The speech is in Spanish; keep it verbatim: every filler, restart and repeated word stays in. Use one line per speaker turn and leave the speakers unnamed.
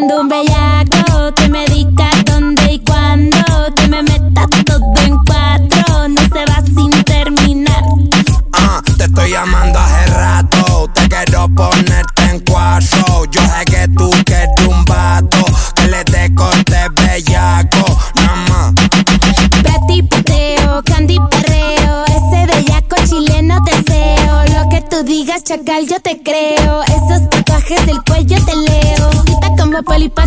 buscando un bellaco que me diga dónde y cuándo, que me meta todo en cuatro, no se va sin terminar.
Ah, te estoy llamando hace rato, te quiero ponerte en cuatro. Yo sé que tú quieres un vato que le dé corte bellaco, nada más.
Prati pateo, candy perreo, ese bellaco chileno deseo. Lo que tú digas, chacal, yo te creo. Esos tatuajes del cuello te leo. Quita como polipa